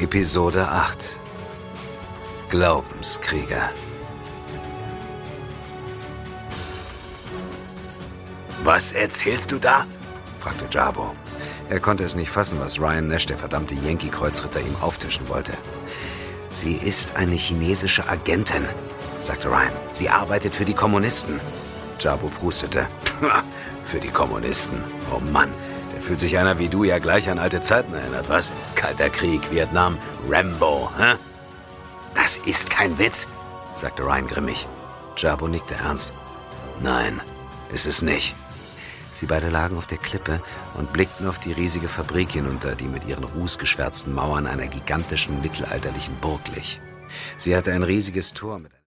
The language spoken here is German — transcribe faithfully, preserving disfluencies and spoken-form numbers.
Episode acht. Glaubenskrieger. Was erzählst du da? Fragte Jabo. Er konnte es nicht fassen, was Ryan Nash, der verdammte Yankee-Kreuzritter, ihm auftischen wollte. Sie ist eine chinesische Agentin, sagte Ryan. Sie arbeitet für die Kommunisten. Jabo prustete. Für die Kommunisten? Oh Mann, da fühlt sich einer wie du ja gleich an alte Zeiten erinnert, was? Kalter Krieg, Vietnam, Rambo, hä? Das ist kein Witz, sagte Ryan grimmig. Jabo nickte ernst. Nein, ist es nicht. Sie beide lagen auf der Klippe und blickten auf die riesige Fabrik hinunter, die mit ihren rußgeschwärzten Mauern einer gigantischen mittelalterlichen Burg glich. Sie hatte ein riesiges Tor mit